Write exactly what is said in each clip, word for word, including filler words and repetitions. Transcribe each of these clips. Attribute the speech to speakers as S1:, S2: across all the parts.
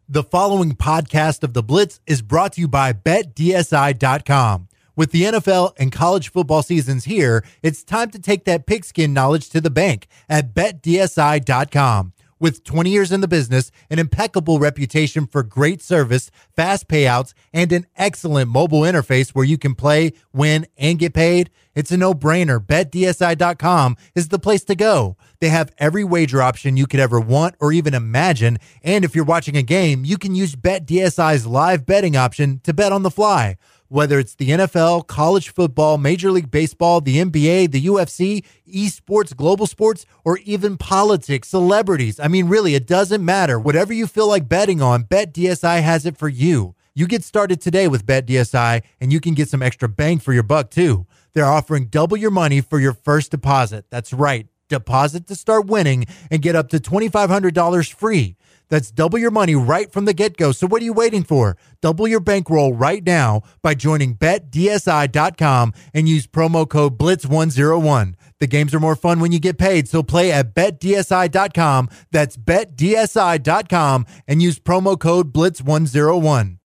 S1: The following podcast of The Blitz is brought to you by Bet D S I dot com. With the N F L and college football seasons here, it's time to take that pigskin knowledge to the bank at Bet D S I dot com. With twenty years in the business, an impeccable reputation for great service, fast payouts, and an excellent mobile interface where you can play, win, and get paid, it's a no-brainer. Bet D S I dot com is the place to go. They have every wager option you could ever want or even imagine, and if you're watching a game, you can use Bet D S I's live betting option to bet on the fly. Whether it's the N F L, college football, Major League Baseball, the N B A, the U F C, esports, global sports, or even politics, celebrities. I mean, really, it doesn't matter. Whatever you feel like betting on, Bet D S I has it for you. You get started today with Bet D S I, and you can get some extra bang for your buck, too. They're offering double your money for your first deposit. That's right. Deposit to start winning and get up to twenty-five hundred dollars free. That's double your money right from the get-go. So what are you waiting for? Double your bankroll right now by joining Bet D S I dot com and use promo code Blitz one oh one. The games are more fun when you get paid, so play at Bet D S I dot com. That's Bet D S I dot com and use promo code Blitz one oh one.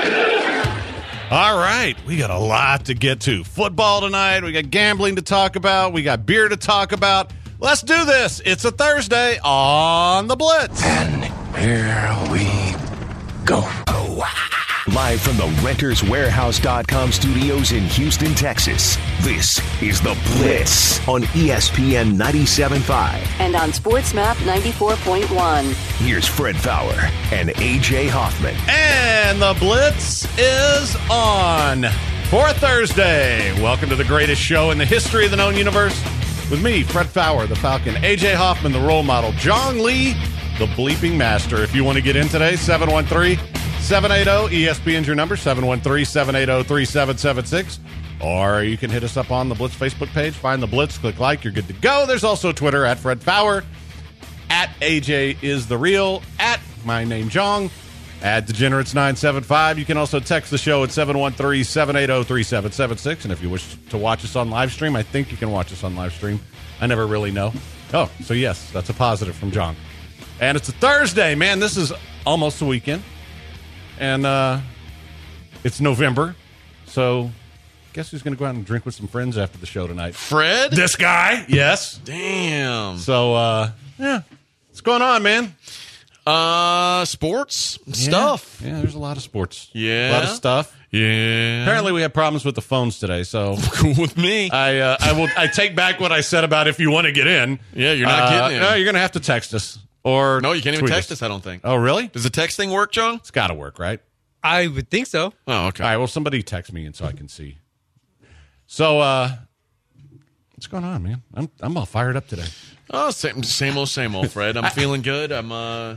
S2: All right, we got a lot to get to. Football tonight, we got gambling to talk about, we got beer to talk about. Let's do this. It's a Thursday on The Blitz.
S3: And here we go.
S4: Live from the Renters Warehouse dot com studios in Houston, Texas, this is The Blitz on E S P N ninety-seven point five.
S5: And on SportsMap ninety-four point one.
S4: Here's Fred Fowler and A J Hoffman.
S2: And The Blitz is on for Thursday. Welcome to the greatest show in the history of the known universe. With me, Fred Fowler, the Falcon, A J Hoffman, the role model, John Lee, the bleeping master. If you want to get in today, seven one three, seven eight zero, E S P N's your number, seven one three, seven eight zero, three seven seven six. Or you can hit us up on the Blitz Facebook page. Find the Blitz, click like, you're good to go. There's also Twitter, at Fred Fowler, at A J is the real, at my name, Jong, at Degenerates nine seven five. You can also text the show at seven one three, seven eight zero, three seven seven six. And if you wish to watch us on live stream, I think you can watch us on live stream. I never really know. Oh, so yes, that's a positive from John. And it's a Thursday, man. This is almost the weekend. And uh, it's November. So guess who's going to go out and drink with some friends after the show tonight?
S6: Fred?
S2: This guy. Yes.
S6: Damn.
S2: So, uh, yeah. What's going on, man?
S6: Uh, sports
S2: Yeah.
S6: stuff.
S2: Yeah, there's a lot of sports.
S6: Yeah.
S2: A lot of stuff.
S6: Yeah.
S2: Apparently we have problems with the phones today, so
S6: Cool with me.
S2: I uh, I will I take back what I said about if you want to get in.
S6: Yeah, you're not
S2: Uh,
S6: getting in.
S2: No, you're going to have to text us. Or
S6: No, you can't even
S2: tweet
S6: text us, I don't think.
S2: Oh, really?
S6: Does the text thing work, John?
S2: It's got to work, right?
S7: I would think so.
S6: Oh, okay.
S2: All right, well, somebody text me and so I can see. So, uh, what's going on, man? I'm I'm all fired up today.
S6: Oh, same, same old, same old, Fred. I'm feeling good. I'm, uh,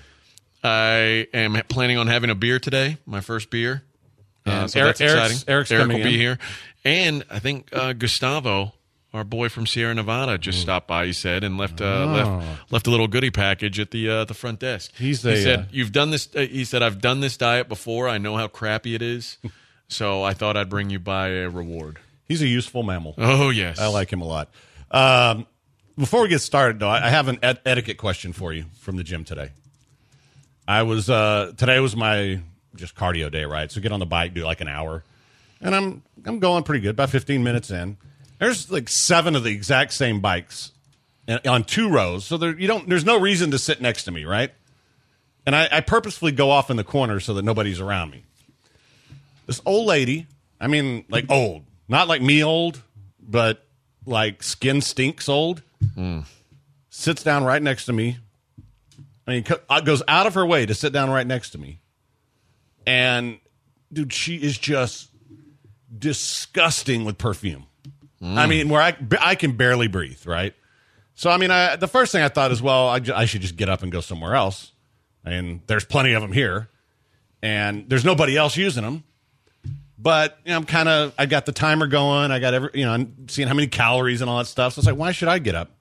S6: I am planning on having a beer today, my first beer. Uh,
S2: And
S6: so
S2: Eric-
S6: that's exciting.
S2: Eric's- Eric's
S6: Eric
S2: coming
S6: will be
S2: in.
S6: here. And I think uh, Gustavo, our boy from Sierra Nevada, just stopped by, he said, and left uh,
S2: Oh.
S6: left left a little goodie package at the uh, the front desk.
S2: He's
S6: he
S2: a,
S6: said,
S2: uh,
S6: "You've done this." Uh, he said, "I've done this diet before. I know how crappy it is, so I thought I'd bring you by a reward."
S2: He's a useful mammal.
S6: Oh yes,
S2: I like him a lot. Um, before we get started, though, I I have an et- etiquette question for you from the gym today. I was uh, today was my just cardio day, right? So get on the bike, do like an hour, and I'm I'm going pretty good. About fifteen minutes in, there's like seven of the exact same bikes and- on two rows. So there you don't there's no reason to sit next to me, right? And I, I purposefully go off in the corner so that nobody's around me. This old lady, I mean, like old, not like me old, but like skin stinks old, sits down right next to me. I mean, co- goes out of her way to sit down right next to me. And, dude, she is just disgusting with perfume. I mean, where I, I can barely breathe, right? So, I mean, I, the first thing I thought is, well, I, ju- I should just get up and go somewhere else. And there's plenty of them here. And there's nobody else using them. But, you know, I'm kind of, I got the timer going. I got every, you know, I'm seeing how many calories and all that stuff. So it's like, why should I get up?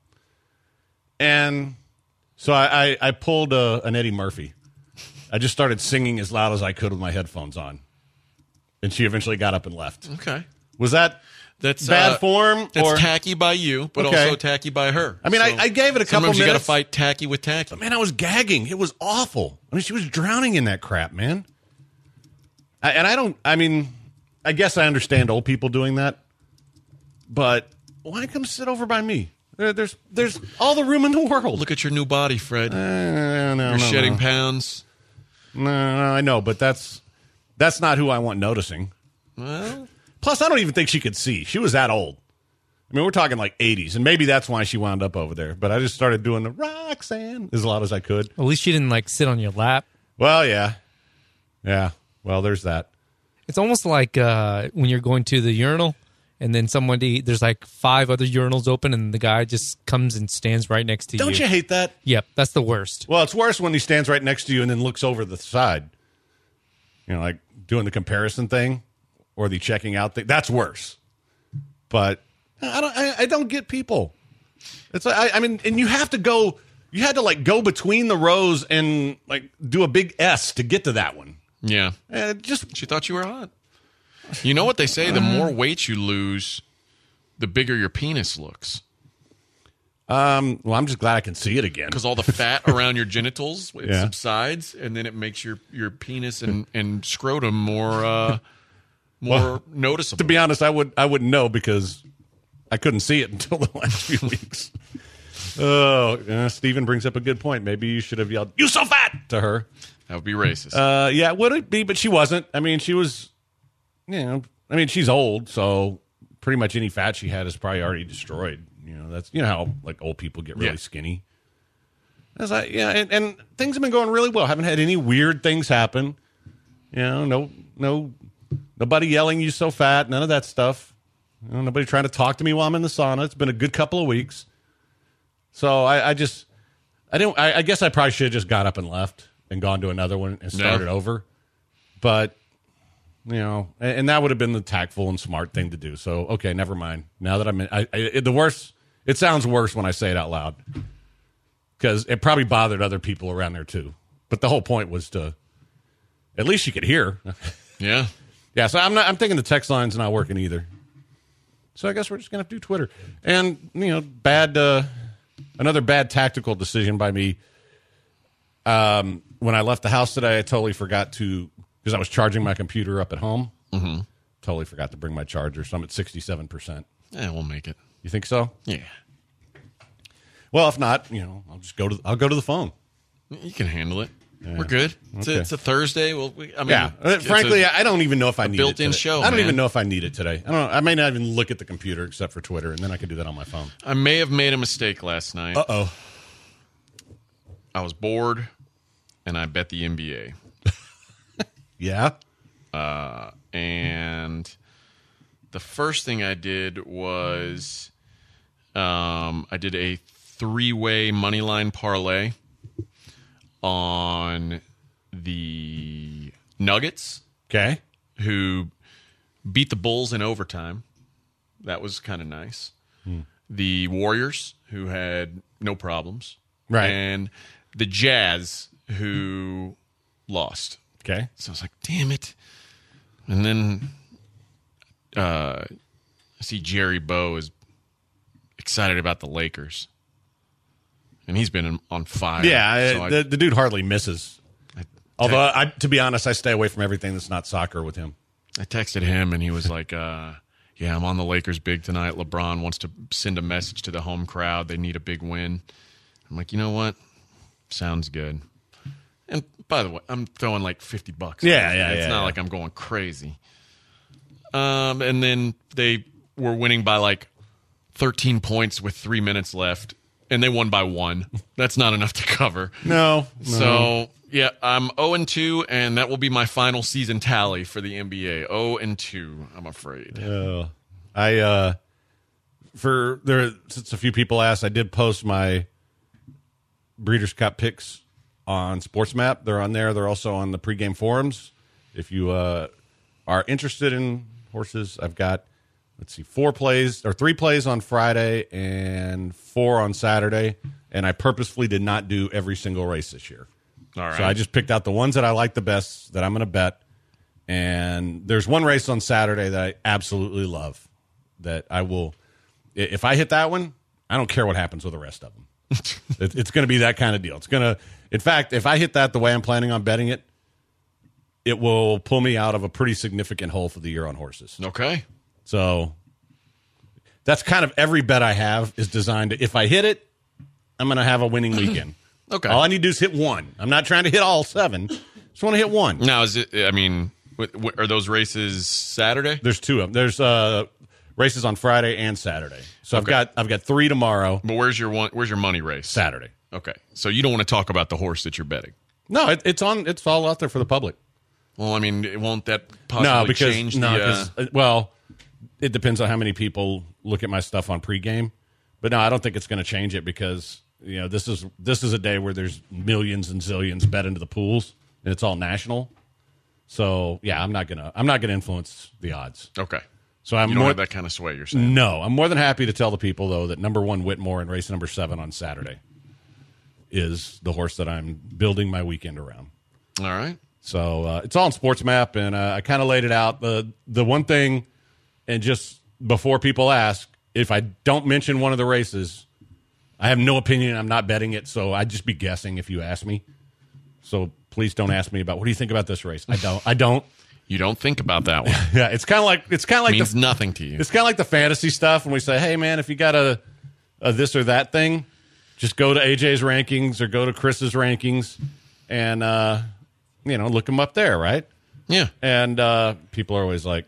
S2: And so I, I, I pulled a, an Eddie Murphy. I just started singing as loud as I could with my headphones on. And she eventually got up and left.
S6: Okay.
S2: Was that,
S6: That's
S2: bad
S6: uh,
S2: form?
S6: That's
S2: or
S6: tacky by you, but
S2: Okay.
S6: also tacky by her.
S2: I mean, I- I gave it a couple
S6: sometimes you got to
S2: minutes.
S6: fight tacky with tacky.
S2: Man, I was gagging. It was awful. I mean, she was drowning in that crap, man. I, and I don't, I mean, I guess I understand old people doing that, but why come sit over by me? There, there's there's all the room in the world.
S6: Look at your new body, Fred.
S2: Uh, no, no,
S6: You're
S2: no,
S6: shedding
S2: no.
S6: pounds.
S2: No, no, I know, but that's that's not who I want noticing.
S6: Well,
S2: Plus, I don't even think she could see. She was that old. I mean, we're talking like eighties, and maybe that's why she wound up over there. But I just started doing the Roxanne as loud as I could.
S7: At least she didn't like sit on your lap.
S2: Well, yeah. Yeah. Well, there's that.
S7: It's almost like uh, when you're going to the urinal and then somebody, there's like five other urinals open and the guy just comes and stands right next to you.
S2: Don't you hate that?
S7: Yep, that's the worst.
S2: Well, it's worse when he stands right next to you and then looks over the side. You know, like doing the comparison thing or the checking out thing. That's worse. But I don't. I, I don't get people. It's. I, I mean, and you have to go. You had to like go between the rows and like do a big S to get to that one.
S6: yeah.
S2: And it just
S6: She thought you were hot. You know what they say? The more weight you lose, the bigger your penis looks.
S2: um. Well, I'm just glad I can see it again.
S6: Because all the fat around your genitals, it
S2: Yeah.
S6: subsides, and then it makes your, your penis and, and scrotum more uh, more
S2: Well,
S6: noticeable.
S2: To be honest, I would. I wouldn't know because I couldn't see it until the last few weeks. Oh, uh, Steven brings up a good point. Maybe you should have yelled, "You so fat!" to her.
S6: That would be racist.
S2: Uh, yeah, would it be? But she wasn't. I mean, she was, you know, I mean, she's old, so pretty much any fat she had is probably already destroyed. You know, that's, you know how, like, old people get really
S6: Yeah.
S2: skinny. I was like, yeah, and, and things have been going really well. Haven't had any weird things happen. You know, no, no, nobody yelling, "You so fat," none of that stuff. You know, nobody trying to talk to me while I'm in the sauna. It's been a good couple of weeks. So I, I just, I didn't, I, I guess I probably should have just got up and left and gone to another one and started
S6: Yeah.
S2: over. But, you know, and, and that would have been the tactful and smart thing to do. So, okay, never mind. Now that I'm in, I, I, the worst, it sounds worse when I say it out loud because it probably bothered other people around there too. But the whole point was to, at least you could hear.
S6: yeah.
S2: Yeah, so I'm not. I'm thinking the text line's not working either. So I guess we're just gonna have to do Twitter. And you know, bad. Uh, another bad tactical decision by me. Um, when I left the house today, I totally forgot to because I was charging my computer up at home. Mm-hmm. Totally forgot to bring my charger, so I'm at sixty-seven percent.
S6: Yeah, we'll make it.
S2: You think so?
S6: Yeah.
S2: Well, if not, you know, I'll just go to. I'll go to the phone.
S6: You can handle it. We're good. It's,
S2: Okay.
S6: a, it's a Thursday. Well, we, I mean,
S2: Yeah, uh,
S6: it's
S2: frankly,
S6: a-
S2: I don't even know if I need
S6: built-in
S2: it today.
S6: show,
S2: I don't
S6: man.
S2: even know if I need it today. I don't. I may not even look at the computer except for Twitter, and then I can do that on my phone.
S6: I may have made a mistake last night.
S2: Uh oh.
S6: I was bored, and I bet the N B A.
S2: Yeah.
S6: And the first thing I did was um, I did a three-way money line parlay on the Nuggets,
S2: Okay.
S6: who beat the Bulls in overtime. That was kind of nice. The Warriors, who had no problems.
S2: Right.
S6: And the Jazz, who lost.
S2: Okay.
S6: So I was like, damn it. And then uh, I see Jerry Bow is excited about the Lakers. And he's been on fire.
S2: Yeah,
S6: So
S2: I-
S6: I-
S2: the, the dude hardly misses. Although, I, to be honest, I stay away from everything that's not soccer with him.
S6: I texted him, and he was like, uh, yeah, I'm on the Lakers big tonight. LeBron wants to send a message to the home crowd. They need a big win. I'm like, you know what? Sounds good. And by the way, I'm throwing like fifty bucks.
S2: Yeah, yeah,
S6: It's
S2: yeah,
S6: not
S2: yeah.
S6: like I'm going crazy. Um, and then they were winning by like thirteen points with three minutes left, and they won by one. That's not enough to cover.
S2: No.
S6: So, yeah, I'm oh and two, and that will be my final season tally for the N B A. oh and two, I'm afraid.
S2: Uh, I, uh, for there, since a few people asked, I did post my Breeders' Cup picks on SportsMap. They're on there. They're also on the pregame forums. If you uh, are interested in horses, I've got, let's see, four plays or three plays on Friday and four on Saturday. And I purposefully did not do every single race this year.
S6: All right.
S2: So I just picked out the ones that I like the best that I'm going to bet. And there's one race on Saturday that I absolutely love that I will. If I hit that one, I don't care what happens with the rest of them. it, it's going to be that kind of deal. It's going to. In fact, if I hit that the way I'm planning on betting it, it will pull me out of a pretty significant hole for the year on horses.
S6: Okay.
S2: So that's kind of every bet I have is designed to, if I hit it, I'm going to have a winning weekend.
S6: Okay.
S2: All I need to do is hit one. I'm not trying to hit all seven. Just want to hit one.
S6: Now, is it, I mean, w- w- are those races Saturday?
S2: There's two of them. There's uh, races on Friday and Saturday. So I've
S6: Okay.
S2: got I've got three tomorrow.
S6: But where's your one, where's your money race?
S2: Saturday.
S6: Okay. So you don't want to talk about the horse that you're betting.
S2: No, it, it's on. It's all out there for the public.
S6: Well, I mean, it won't that possibly
S2: No, because
S6: change
S2: no,
S6: the uh,
S2: 'cause, uh, well, it depends on how many people look at my stuff on pregame. But no, I don't think it's going to change it because you know this is this is a day where there's millions and zillions bet into the pools and it's all national. So yeah, I'm not gonna I'm not gonna influence the odds.
S6: Okay.
S2: So I'm
S6: You don't
S2: more
S6: have that kind of sway, you're saying.
S2: no, I'm more than happy to tell the people though that number one Whitmore in race number seven on Saturday is the horse that I'm building my weekend around.
S6: All right.
S2: So uh, it's all on Sports Map, and uh, I kind of laid it out. The the one thing, and just before people ask, if I don't mention one of the races, I have no opinion. I'm not betting it, so I'd just be guessing if you ask me. So please don't ask me about what do you think about this race. I don't. I don't.
S6: You don't think about that one.
S2: Yeah, it's kind of like it's kind of like
S6: Means
S2: the,
S6: nothing to you.
S2: It's kind of like the fantasy stuff when we say, "Hey, man, if you got a, a this or that thing, just go to A J's rankings or go to Chris's rankings, and uh, you know, look them up there, right?"
S6: Yeah.
S2: And uh, people are always like,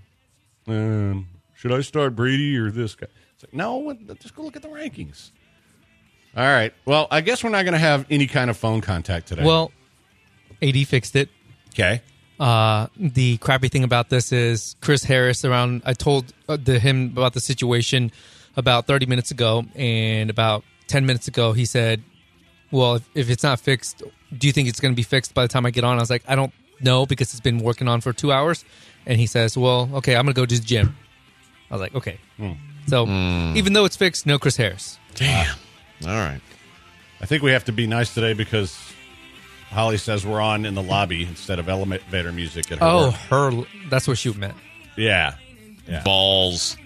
S2: um, "Should I start Brady or this guy?" It's like, no, just go look at the rankings. All right. Well, I guess we're not going to have any kind of phone contact today.
S7: Well, A D fixed it.
S2: okay.
S7: Uh, the crappy thing about this is Chris Harris around, I told uh, the, him about the situation about thirty minutes ago, and about ten minutes ago, he said, well, if, if it's not fixed, do you think it's going to be fixed by the time I get on? I was like, I don't know because it's been working on for two hours. And he says, well, okay, I'm going to go to the gym. I was like, okay.
S2: Hmm.
S7: So even though it's fixed, no Chris Harris.
S6: Damn. All right.
S2: I think we have to be nice today because Holly says we're on in the lobby instead of elevator music at her
S7: Oh,
S2: work.
S7: her, that's what she meant.
S2: Yeah. Yeah.
S6: Balls.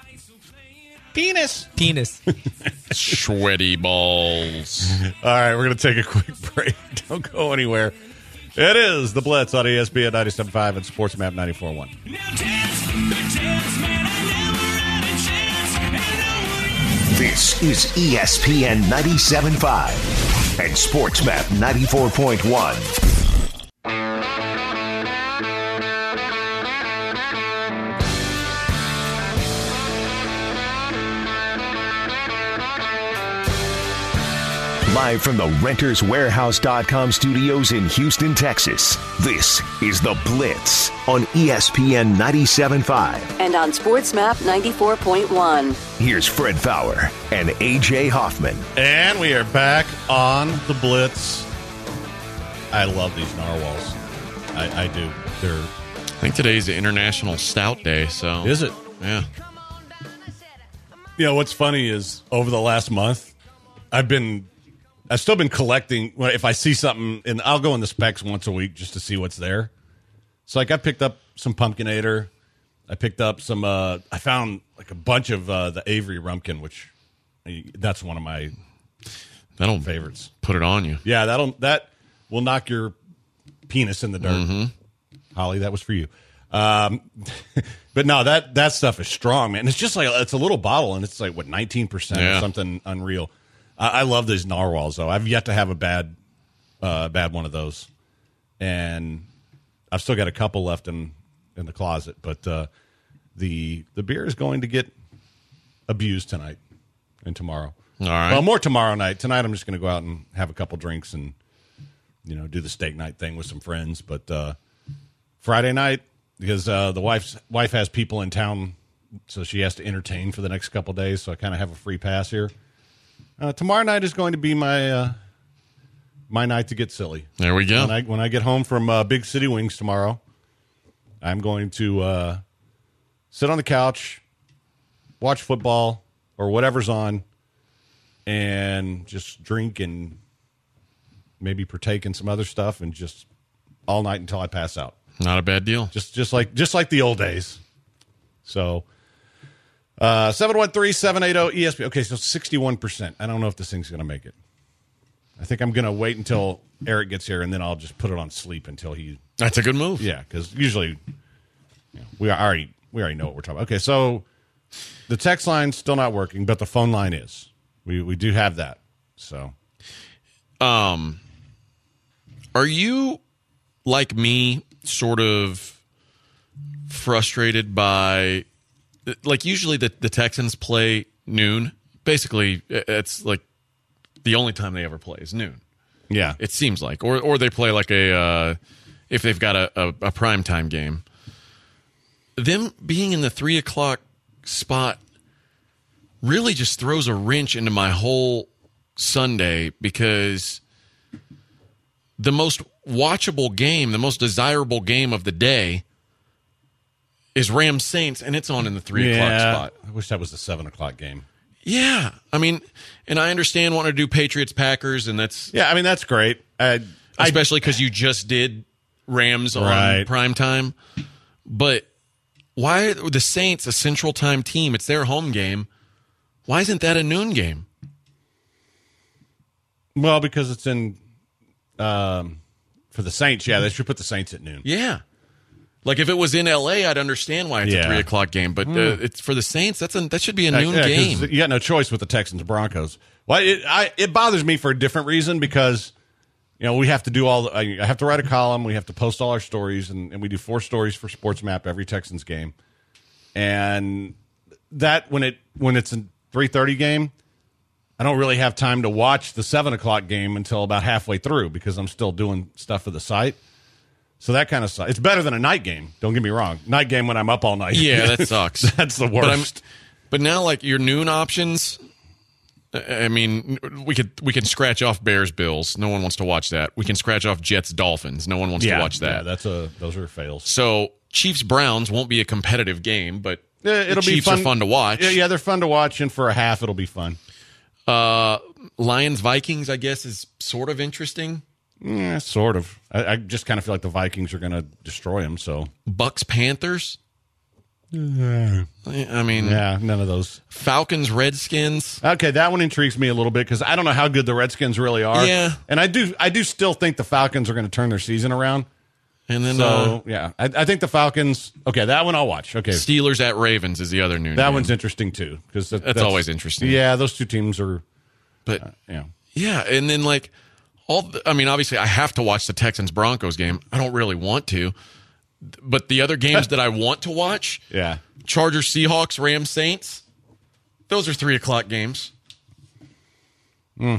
S2: Penis.
S7: Penis.
S6: Sweaty balls.
S2: All right, we're going to take a quick break. Don't go anywhere. It is the Blitz on E S P N ninety-seven point five and Sports Map ninety-four point one.
S4: This is E S P N ninety-seven point five and Sports Map ninety-four point one. Live from the Renters Warehouse dot com studios in Houston, Texas, this is The Blitz on E S P N ninety-seven point five.
S5: And on Sports Map ninety-four point one.
S4: Here's Fred Fowler and A J Hoffman.
S2: And we are back on the Blitz. I love these narwhals. I, I do. They're.
S6: I think today's the International Stout Day, so.
S2: Is it?
S6: Yeah.
S2: You know, what's funny is over the last month, I've been. I've still been collecting. If I see something, and I'll go in the specs once a week just to see what's there. So, like, I picked up some Pumpkinator. I picked up some. Uh, I found like a bunch of uh, the Avery Rumpkin, which that's one of my
S6: That'll
S2: favorites.
S6: put it on you.
S2: Yeah, that'll that will knock your penis in the dirt.
S6: Mm-hmm.
S2: Holly, that was for you. Um, but no, that that stuff is strong, man. It's just like it's a little bottle, and it's like what nineteen percent or
S6: Yeah.
S2: something unreal. I, I love these narwhals, though. I've yet to have a bad, uh, bad one of those, and I've still got a couple left in, in the closet. But uh, the the beer is going to get abused tonight and tomorrow.
S6: All right.
S2: Well, more tomorrow night. Tonight, I'm just going to go out and have a couple drinks and you know do the steak night thing with some friends. But uh, Friday night, because uh, the wife's wife has people in town, so she has to entertain for the next couple days. So I kind of have a free pass here. Uh, tomorrow night is going to be my uh, my night to get silly.
S6: There we go.
S2: When I when I get home from uh, Big City Wings tomorrow, I'm going to uh, sit on the couch, watch football or whatever's on, and just drink and maybe partake in some other stuff, and just all night until I pass out.
S6: Not a bad deal.
S2: Just just like just like the old days. So Uh, seven one three, seven eight zero, E S P N. Okay, so sixty-one percent. I don't know if this thing's going to make it. I think I'm going to wait until Eric gets here, and then I'll just put it on sleep until he...
S6: That's a good move.
S2: Yeah, because usually you know, we already we already know what we're talking about. Okay, so the text line's still not working, but the phone line is. We we do have that. So,
S6: um, are you like me, sort of frustrated by, like, usually the the Texans play noon. Basically, it's like the only time they ever play is noon.
S2: yeah.
S6: It seems like, or or they play like a uh, if they've got a, a, a primetime game. Them being in the three o'clock spot really just throws a wrench into my whole Sunday, because the most watchable game, the most desirable game of the day is Rams Saints, and it's on in the three
S2: yeah,
S6: o'clock spot.
S2: I wish that was the seven o'clock game.
S6: Yeah, I mean, and I understand wanting to do Patriots Packers, and that's
S2: Yeah, I mean, that's great. I, I,
S6: especially because you just did Rams on
S2: Right.
S6: prime time. But why are the Saints a Central Time team? It's their home game. Why isn't that a noon game?
S2: well, because it's in um, for the Saints. Yeah, they should put the Saints at noon.
S6: Yeah. Like if it was in L A, I'd understand why it's
S2: Yeah.
S6: a three o'clock game. But uh, it's for the Saints. That's a, that should be a noon
S2: Yeah, 'cause
S6: game.
S2: You got no choice with the Texans Broncos. Well, it I, it bothers me for a different reason, because you know we have to do all. The, I have to write a column. We have to post all our stories, and, and we do four stories for SportsMap every Texans game. And that when it when it's a three thirty game, I don't really have time to watch the seven o'clock game until about halfway through, because I'm still doing stuff for the site. So that kind of sucks. It's better than a night game. Don't get me wrong. Night game when I'm up all night.
S6: Yeah, that sucks.
S2: That's the
S6: But, I'm,
S2: worst.
S6: but now, like your noon options, I mean, we could we can scratch off Bears Bills. No one wants to watch that. We can scratch off Jets Dolphins. No one wants
S2: yeah,
S6: to watch that.
S2: Yeah, that's a those are fails.
S6: So Chiefs Browns won't be a competitive game, but
S2: Yeah, it'll
S6: the
S2: be
S6: Chiefs
S2: fun.
S6: are fun to watch.
S2: Yeah, yeah, they're fun to watch, and for a half, it'll be fun.
S6: Uh, Lions Vikings, I guess, is sort of interesting.
S2: Yeah, sort of. I, I just kind of feel like the Vikings are going to destroy them. So,
S6: Bucks Panthers. I mean,
S2: yeah, none of those.
S6: Falcons Redskins.
S2: Okay, that one intrigues me a little bit, because I don't know how good the Redskins really are.
S6: Yeah.
S2: and I do. I do still think the Falcons are going to turn their season around.
S6: And then
S2: So,
S6: uh,
S2: yeah, I, I think the Falcons. Okay, that one I'll watch. Okay,
S6: Steelers at Ravens is the other noon
S2: that
S6: game.
S2: one's interesting too, because that,
S6: That's always interesting.
S2: Yeah, those two teams are.
S6: But
S2: Yeah,
S6: yeah, and then like all. The, I mean, obviously, I have to watch the Texans Broncos game. I don't really want to, but the other games that I want to watch,
S2: yeah.
S6: Chargers Seahawks, Rams Saints, those are three o'clock games.
S2: Mm.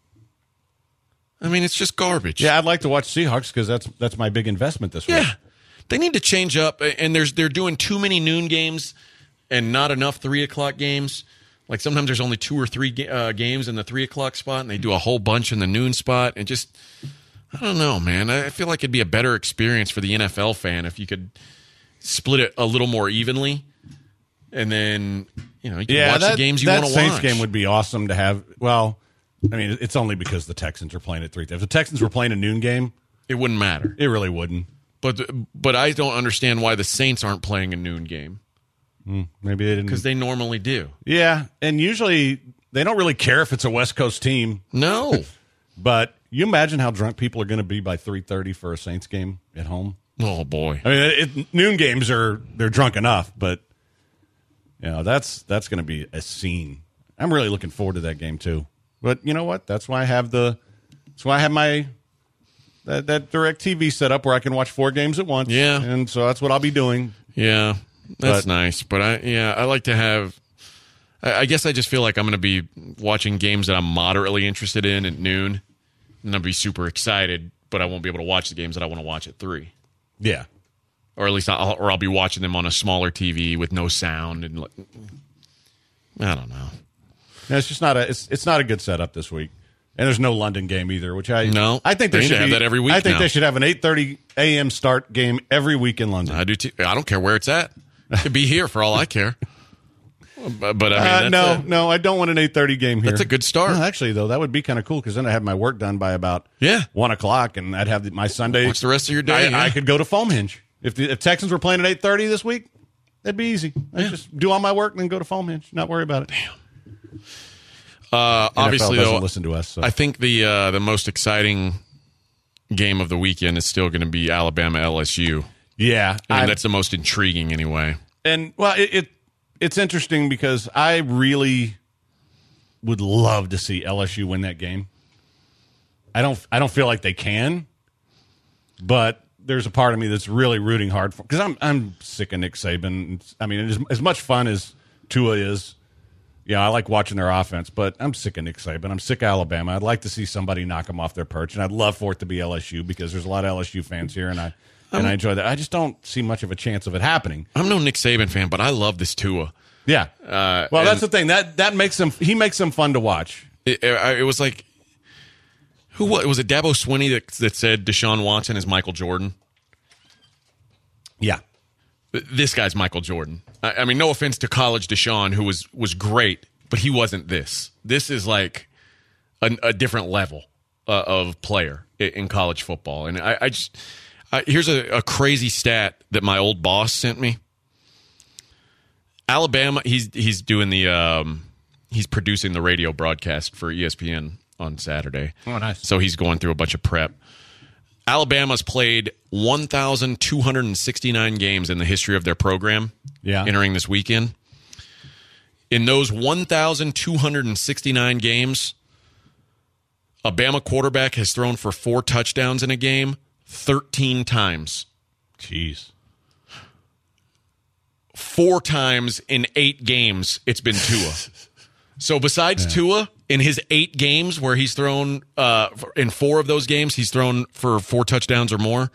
S6: I mean, it's just garbage.
S2: Yeah, I'd like to watch Seahawks, because that's that's my big investment this week.
S6: Yeah, they need to change up, and there's they're doing too many noon games and not enough three o'clock games. Like sometimes there's only two or three ga- uh, games in the three o'clock spot, and they do a whole bunch in the noon spot. And just, I don't know, man. I feel like it'd be a better experience for the N F L fan if you could split it a little more evenly, and then you know you can
S2: Yeah,
S6: watch
S2: that,
S6: the games you
S2: that
S6: want to
S2: Saints
S6: watch.
S2: game would be awesome to have. Well, I mean, it's only because the Texans are playing at three. If the Texans were playing a noon game,
S6: It wouldn't matter.
S2: it really wouldn't.
S6: But but I don't understand why the Saints aren't playing a noon game,
S2: Maybe they didn't.
S6: because they normally do.
S2: Yeah, and usually they don't really care if it's a West Coast team.
S6: No.
S2: But you imagine how drunk people are going to be by three thirty for a Saints game at home.
S6: Oh boy.
S2: I mean, it, noon games are they're drunk enough, but you know that's that's going to be a scene. I'm really looking forward to that game too. But you know what? That's why I have the. That's why I have my that that DirecTV set up where I can watch four games at once.
S6: Yeah.
S2: and so that's what I'll be doing.
S6: Yeah, that's
S2: But-
S6: nice. But I, yeah, I like to have. I, I guess I just feel like I'm going to be watching games that I'm moderately interested in at noon, and I'll be super excited. But I won't be able to watch the games that I want to watch at three,
S2: Yeah,
S6: or at least I'll, or I'll be watching them on a smaller T V with no sound and. like, I don't know.
S2: No, it's just not a it's it's not a good setup this week, and there's no London game either. Which I
S6: No,
S2: I think
S6: they
S2: they
S6: need
S2: should
S6: to have
S2: be-
S6: that every week
S2: I think
S6: now.
S2: they should have an eight thirty a.m. start game every week in London.
S6: I do too. I don't care where it's at. It could be here for all I care. But, but I mean,
S2: Uh,
S6: that's
S2: no,
S6: a,
S2: no, I don't want an eight thirty game here.
S6: That's a good start.
S2: No, actually, though, that would be kind of cool, because then I have my work done by about
S6: Yeah.
S2: one o'clock, and I'd have the, my Sunday.
S6: Watch the rest of your
S2: I,
S6: day. yeah.
S2: I could go to Foam Hinge if the if Texans were playing at eight thirty this week. That'd be easy. I
S6: Yeah.
S2: just do all my work and then go to Foam Hinge. Not worry about it.
S6: Damn. Uh, obviously,
S2: N F L doesn't
S6: though,
S2: listen to us. So.
S6: I think the uh, the most exciting game of the weekend is still going to be Alabama L S U.
S2: yeah,
S6: I mean,
S2: I-
S6: that's the most intriguing anyway.
S2: and well, it, it it's interesting because I really would love to see L S U win that game. I don't. I don't feel like they can, but there's a part of me that's really rooting hard for because I'm I'm sick of Nick Saban. I mean, as, as much fun as Tua is, yeah, I like watching their offense, but I'm sick of Nick Saban. I'm sick of Alabama. I'd like to see somebody knock them off their perch, and I'd love for it to be L S U because there's a lot of L S U fans here, and I and I enjoy that. I just don't see much of a chance of it happening.
S6: I'm no Nick Saban fan, but I love this Tua.
S2: Yeah.
S6: Uh,
S2: well,
S6: and-
S2: that's the thing that that makes him. He makes them fun to watch.
S6: It, it, it was like, who was, was it? Dabo Swinney that that said Deshaun Watson is Michael Jordan.
S2: Yeah.
S6: This guy's Michael Jordan. I, I mean, no offense to college Deshaun, who was was great, but he wasn't this. This is like a, a different level uh, of player in, in college football. And I, I just I, here's a, a crazy stat that my old boss sent me. Alabama, he's he's doing the um, he's producing the radio broadcast for E S P N on Saturday.
S2: Oh, nice.
S6: So he's going through a bunch of prep. Alabama's played one thousand two hundred sixty-nine games in the history of their program.
S2: Yeah.
S6: Entering this weekend. In those one thousand two hundred sixty-nine games, a Bama quarterback has thrown for four touchdowns in a game thirteen times.
S2: Jeez.
S6: Four times in eight games, it's been Tua. So besides Tua, in his eight games where he's thrown, uh, in four of those games, he's thrown for four touchdowns or more.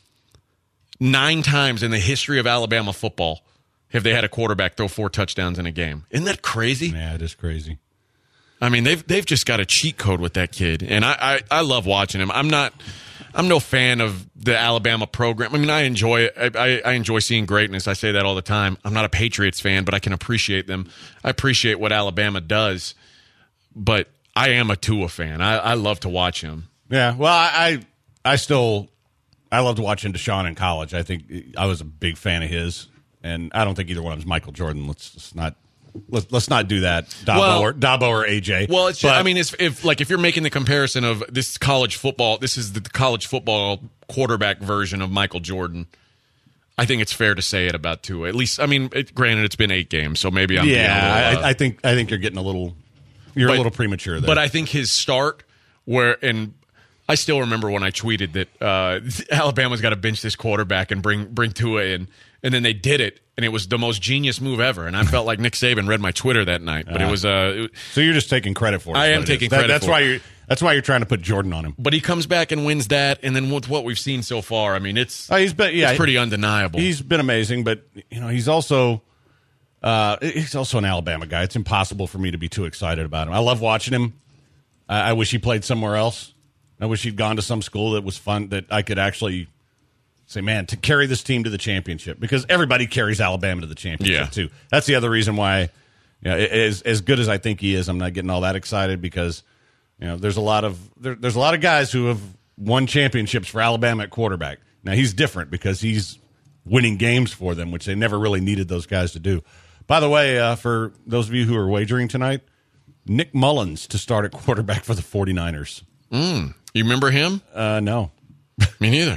S6: Nine times in the history of Alabama football have they had a quarterback throw four touchdowns in a game. Isn't that crazy?
S2: Yeah, it is crazy.
S6: I mean, they've they've just got a cheat code with that kid, and I, I, I love watching him. I'm not, I'm no fan of the Alabama program. I mean, I enjoy it. I, I, I enjoy seeing greatness. I say that all the time. I'm not a Patriots fan, but I can appreciate them. I appreciate what Alabama does, but I am a Tua fan. I, I love to watch him.
S2: Yeah. Well, I, I I still I loved watching Deshaun in college. I think I was a big fan of his, and I don't think either one of them is Michael Jordan. Let's just not. Let's, let's not do that, Dabo,
S6: Well-
S2: or, Dabo or A J.
S6: Well, it's just,
S2: But-
S6: I mean, it's, if like if you're making the comparison of this college football, this is the college football quarterback version of Michael Jordan. I think it's fair to say it about Tua. At least, I mean, it, granted, it's been eight games, so maybe I'm being a
S2: yeah,
S6: little, uh,
S2: I, I think I think you're getting a little you're
S6: But-
S2: a little premature there.
S6: But I think his start, where and I still remember when I tweeted that uh, Alabama's got to bench this quarterback and bring bring Tua in, and then they did it, and it was the most genius move ever. And I felt like Nick Saban read my Twitter that night, but it was uh, it,
S2: so you're just taking credit for it.
S6: I
S2: is
S6: am
S2: what it is.
S6: taking
S2: That-
S6: credit
S2: That's
S6: for
S2: why
S6: it.
S2: you're that's why you're trying to put Jordan on him.
S6: but he comes back and wins that, and then with what we've seen so far, I mean, it's
S2: Oh, he's been yeah,
S6: it's pretty undeniable.
S2: He's been amazing, but you know he's also uh, he's also an Alabama guy. It's impossible for me to be too excited about him. I love watching him. I, I wish he played somewhere else. I wish he'd gone to some school that was fun that I could actually say, man, to carry this team to the championship, because everybody carries Alabama to the championship
S6: Yeah.
S2: too. That's the other reason why, you know, as as good as I think he is, I'm not getting all that excited because you know there's a lot of there, there's a lot of guys who have won championships for Alabama at quarterback. Now he's different because he's winning games for them, which they never really needed those guys to do. By the way, uh, for those of you who are wagering tonight, Nick Mullins to start at quarterback for the 49ers.
S6: Mm. You remember him?
S2: Uh, no.
S6: Me neither.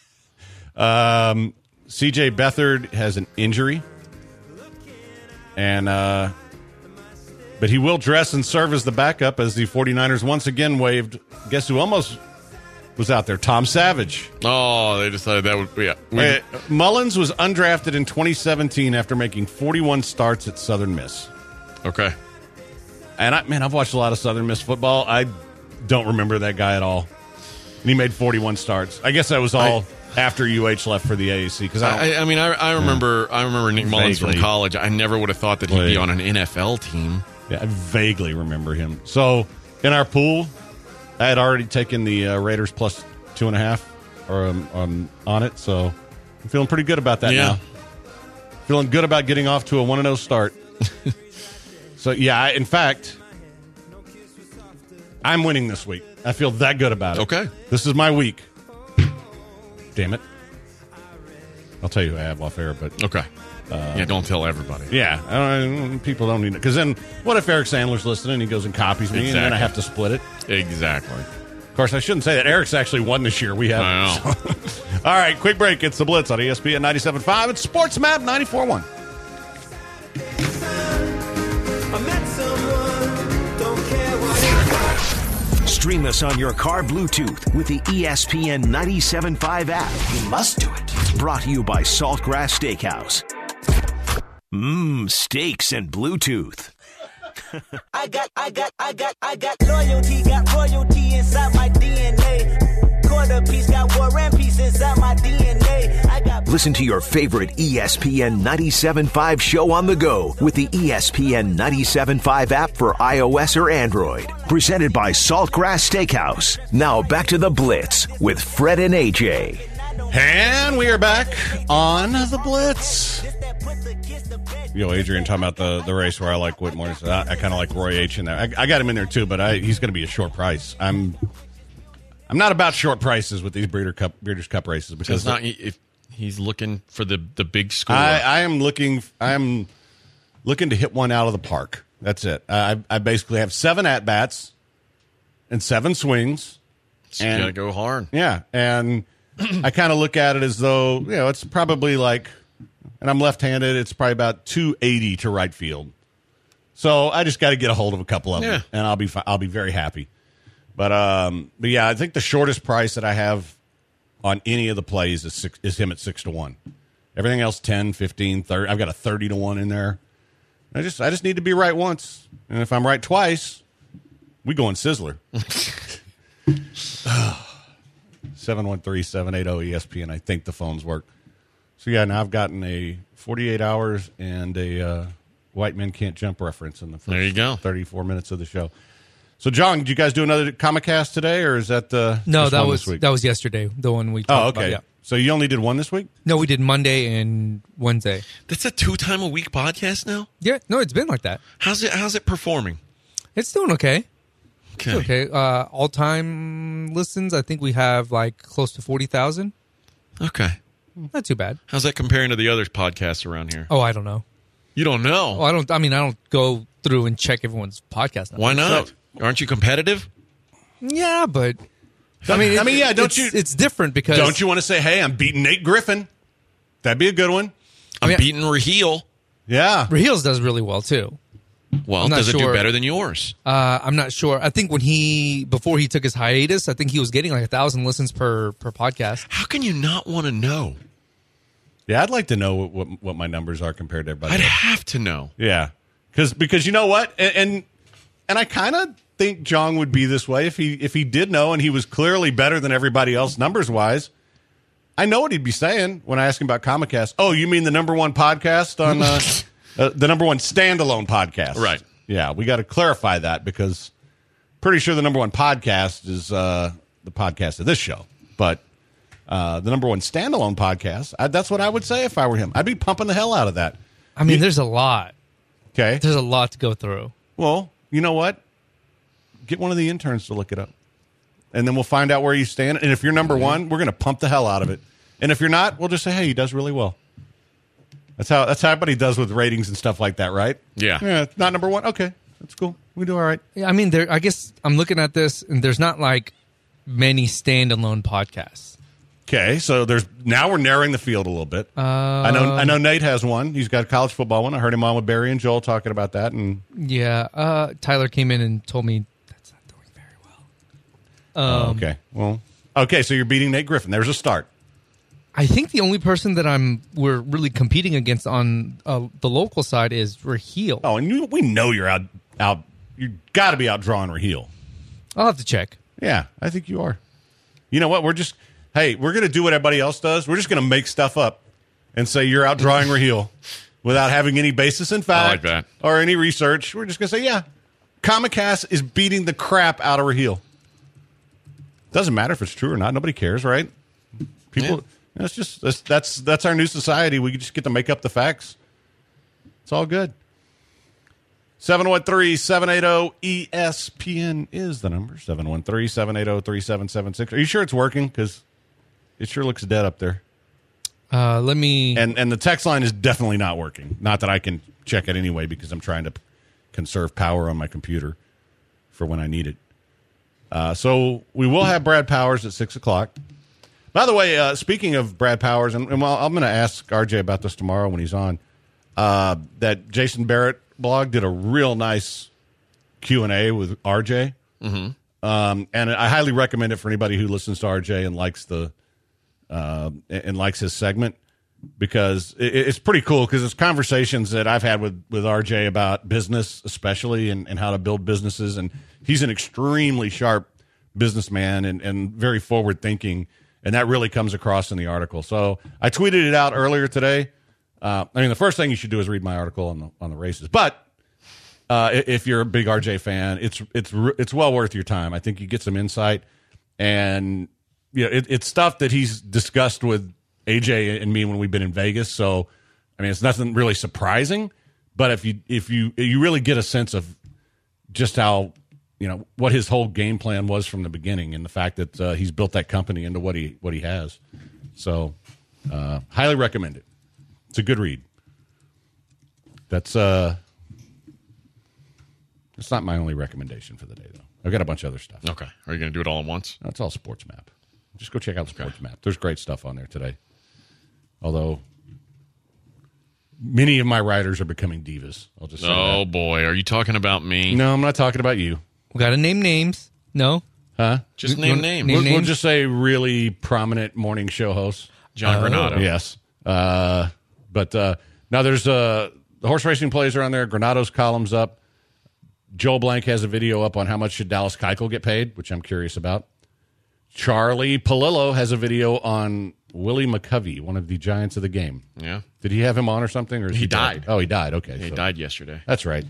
S2: Um, C J Beathard has an injury, and uh, but he will dress and serve as the backup as the 49ers once again waived. Guess who almost was out there? Tom Savage.
S6: Oh, they decided that would yeah. We,
S2: Uh, Mullins was undrafted in twenty seventeen after making forty-one starts at Southern Miss.
S6: okay.
S2: And I, man, I've watched a lot of Southern Miss football. I don't remember that guy at all. And he made forty-one starts. I guess that was all after U H left for the A A C. Because I,
S6: I, I mean, I, I remember, I remember Nick Mullins
S2: Vaguely.
S6: from college. I never would have thought that he'd be
S2: Wait.
S6: on an N F L team.
S2: yeah, I vaguely remember him. So in our pool, I had already taken the uh, Raiders plus two and a half or um, um, on it. So I'm feeling pretty good about that
S6: Yeah.
S2: now. Feeling good about getting off to a one and oh start. So yeah, I, in fact, I'm winning this week. I feel that good about it.
S6: Okay.
S2: This is my week. Damn it. I'll tell you who I have off air, but
S6: Okay. Uh, yeah, don't tell everybody.
S2: yeah, I don't, people don't need it. Because then what if Eric Sandler's listening and he goes and copies me,
S6: Exactly.
S2: and then I have to split it?
S6: Exactly.
S2: Of course, I shouldn't say that. Eric's actually won this year. We have.
S6: I know.
S2: All right, quick break. It's the Blitz on E S P N ninety-seven point five. It's Sports Map ninety-four point one.
S4: Stream us on your car Bluetooth with the E S P N ninety-seven point five app.
S3: You must do it.
S4: Brought to you by Saltgrass Steakhouse. Mmm, steaks and Bluetooth.
S8: I got, I got, I got, I got loyalty, got royalty inside my D N A. Quarter piece, got war and peace inside my D N A. I got.
S4: Listen to your favorite E S P N ninety-seven point five show on the go with the E S P N ninety-seven point five app for iOS or Android. Presented by Saltgrass Steakhouse. Now back to the Blitz with Fred and A J.
S2: And we are back on the Blitz. You know, Adrian talking about the, the race where I like Whitmore. So I, I kind of like Roy H in there. I, I got him in there too, but I, he's going to be a short price. I'm I'm not about short prices with these Breeder Cup Breeders' Cup races because
S6: It's not if he's looking for the, the big score.
S2: I, I am looking I am looking to hit one out of the park. That's it. I I basically have seven at bats and seven swings.
S6: you
S2: and-
S6: gotta go hard.
S2: Yeah, and I kind of look at it as though, you know, it's probably like, and I'm left-handed, it's probably about two eighty to right field. So I just got to get a hold of a couple of
S6: Yeah.
S2: them, and I'll be fi- I'll be very happy. But um, but yeah, I think the shortest price that I have on any of the plays is six, is him at six to one. Everything else ten, fifteen, thirty. I've got a thirty to one in there. I just I just need to be right once, and if I'm right twice, we go on Sizzler. seven one three, seven eight zero E S P N. I think the phones work. So, yeah, now I've gotten a forty-eight hours and a uh, White Men Can't Jump reference in the first
S6: There you go.
S2: thirty-four minutes of the show. So, John, did you guys do another Comic Cast today, or is that the
S7: No,
S2: just
S7: that
S2: one
S7: was
S2: this week?
S7: that was yesterday. The one we
S2: Oh,
S7: talked
S2: okay.
S7: about. Yeah.
S2: So you only did one this week?
S7: No, we did Monday and Wednesday.
S6: That's a two time a week podcast now?
S7: Yeah, no, it's been like that.
S6: How's it how's it performing?
S7: It's doing okay.
S6: Okay.
S7: It's okay. Uh, all time listens, I think we have like close to forty thousand.
S6: Okay.
S7: Not too bad.
S6: How's that comparing to the other podcasts around here?
S7: Oh, I don't know.
S6: You don't know.
S7: Oh, I don't. I mean, I don't go through and check everyone's podcast numbers.
S6: Why not? Aren't you competitive?
S7: Yeah, but I mean,
S2: I mean, yeah, don't
S7: it's,
S2: you-
S7: It's different because
S2: Don't you want to say, hey, I'm beating Nate Griffin? That'd be a good one.
S6: I'm
S7: mean-
S6: beating Raheel.
S2: Yeah.
S7: Rahil's does really well too.
S6: Well,
S7: I'm not
S6: does it do
S7: sure.
S6: better than yours?
S7: Uh, I'm not sure. I think when he before he took his hiatus, I think he was getting like a thousand listens per per podcast.
S6: How can you not want to know?
S2: Yeah, I'd like to know what, what, what my numbers are compared to everybody
S6: I'd
S2: else.
S6: have to know.
S2: Yeah, because because you know what, and and, and I kind of think John would be this way if he if he did know and he was clearly better than everybody else numbers wise. I know what he'd be saying when I ask him about Comicast. Oh, you mean the number one podcast on uh, uh, the number one standalone podcast?
S6: Right.
S2: Yeah, we got to clarify that because pretty sure the number one podcast is uh, the podcast of this show, but. Uh, the number one standalone podcast. I, that's what I would say if I were him. I'd be pumping the hell out of that.
S7: I mean, there's a lot.
S2: Okay.
S7: There's a lot to go through.
S2: Well, you know what? Get one of the interns to look it up. And then we'll find out where you stand. And if you're number one, we're going to pump the hell out of it. And if you're not, we'll just say, hey, he does really well. That's how that's how everybody does with ratings and stuff like that, right?
S6: Yeah.
S2: Yeah, it's not number one. Okay, that's cool. We do all right.
S7: Yeah, I mean, there. I guess I'm looking at this, and there's not like many standalone podcasts.
S2: Okay, so there's now we're narrowing the field a little bit. Uh, I know I know Nate has one. He's got a college football one. I heard him on with Barry and Joel talking about that. And
S7: Yeah, uh, Tyler came in and told me that's not doing very well. Um,
S2: oh, okay, well, okay, so you're beating Nate Griffin. There's a start.
S7: I think the only person that I'm we're really competing against on uh, the local side is Raheel.
S2: Oh, and you, we know you're out out. You got to be out drawing Raheel.
S7: I'll have to check.
S2: Yeah, I think you are. You know what? We're just. Hey, we're going to do what everybody else does. We're just going to make stuff up and say you're out drawing Raheel without having any basis in fact
S6: I like that.
S2: or any research. We're just going to say, yeah, Comicast is beating the crap out of Raheel. Doesn't matter if it's true or not. Nobody cares, right? People,
S6: Yeah.
S2: you know, it's just that's, that's that's our new society. We just get to make up the facts. It's all good. seven one three, seven eight zero, E S P N is the number. seven one three, seven eight zero, three seven seven six. Are you sure it's working? Because it sure looks dead up there.
S7: Uh, let me.
S2: And and the text line is definitely not working. Not that I can check it anyway because I'm trying to conserve power on my computer for when I need it. Uh, so we will have Brad Powers at six o'clock. By the way, uh, speaking of Brad Powers, and, and well, I'm going to ask R J about this tomorrow when he's on, uh, that Jason Barrett blog did a real nice Q and A with R J. Mm-hmm. Um, and I highly recommend it for anybody who listens to R J and likes the uh, and likes his segment, because it, it's pretty cool, because it's conversations that I've had with, with R J about business, especially, and, and how to build businesses. And he's an extremely sharp businessman and, and very forward thinking. And that really comes across in the article. So I tweeted it out earlier today. Uh, I mean, the first thing you should do is read my article on the on the races. But uh, if you're a big R J fan, it's it's it's well worth your time. I think you get some insight, and you know, it, it's stuff that he's discussed with A J and me when we've been in Vegas. So I mean, it's nothing really surprising. But if you if you you really get a sense of just how, you know, what his whole game plan was from the beginning, and the fact that uh, he's built that company into what he what he has. So, uh, highly recommend it. It's a good read. That's uh, that's not my only recommendation for the day, though. I've got a bunch of other stuff.
S6: Okay, are you going to do it all at once?
S2: That's all Sports Map. Just go check out the Sports Map. There's great stuff on there today. Although many of my writers are becoming divas. I'll just say
S6: Oh
S2: that.
S6: boy, are you talking about me?
S2: No, I'm not talking about you.
S7: We got to name names. No?
S2: Huh?
S6: Just
S7: You
S6: name
S7: want-
S6: names.
S7: name
S2: We'll, we'll
S7: names?
S2: just say really prominent morning show hosts.
S6: John
S7: Oh.
S6: Granado.
S2: Yes. Uh, but uh, now there's uh, the horse racing plays are on there. Granado's column's up. Joel Blank has a video up on how much should Dallas Keuchel get paid, which I'm curious about. Charlie Palillo has a video on Willie McCovey, one of the giants of the game.
S6: Yeah.
S2: Did he have him on or something? Or is
S6: He
S2: dead?
S6: died.
S2: Oh, he died. Okay.
S6: He
S2: so-
S6: died yesterday.
S2: That's right.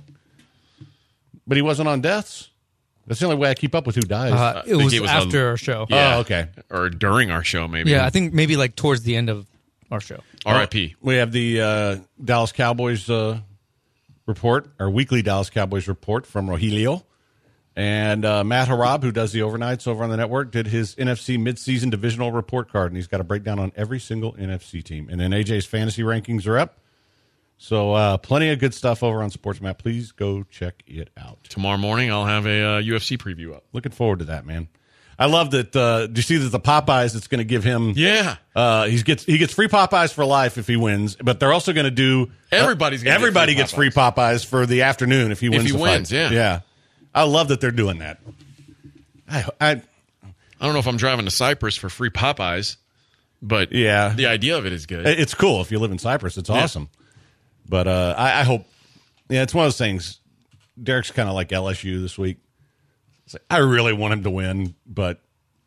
S2: But he wasn't on deaths? That's the only way I keep up with who dies.
S7: Uh, it
S6: think
S7: was,
S6: it was
S7: after
S6: on-
S7: our show.
S6: Yeah.
S2: Oh, okay.
S6: Or during our show, maybe.
S7: Yeah, I think maybe like towards the end of our show.
S6: R I P
S2: We have the uh, Dallas Cowboys uh, report, our weekly Dallas Cowboys report from Rogelio. And uh, Matt Harab, who does the overnights over on the network, did his N F C midseason divisional report card, and he's got a breakdown on every single N F C team. And then A J's fantasy rankings are up. So uh, plenty of good stuff over on SportsMap. Please go check it out.
S6: Tomorrow morning, I'll have a uh, U F C preview up.
S2: Looking forward to that, man. I love that. Uh, do you see that the Popeyes that's going to give him?
S6: Yeah.
S2: Uh, he gets he gets free Popeyes for life if he wins, but they're also going to do
S6: Everybody's gonna get
S2: everybody
S6: free
S2: gets free Popeyes for the afternoon if he wins.
S6: he
S2: the
S6: wins,
S2: fight.
S6: yeah.
S2: yeah. I love that they're doing that. I, I
S6: I don't know if I'm driving to Cyprus for free Popeyes, but
S2: yeah,
S6: the idea of it is good.
S2: it's cool if you live in Cyprus. It's awesome. But uh, I, I hope. Yeah, it's one of those things. Derek's kind of like L S U this week. It's like, I really want him to win, but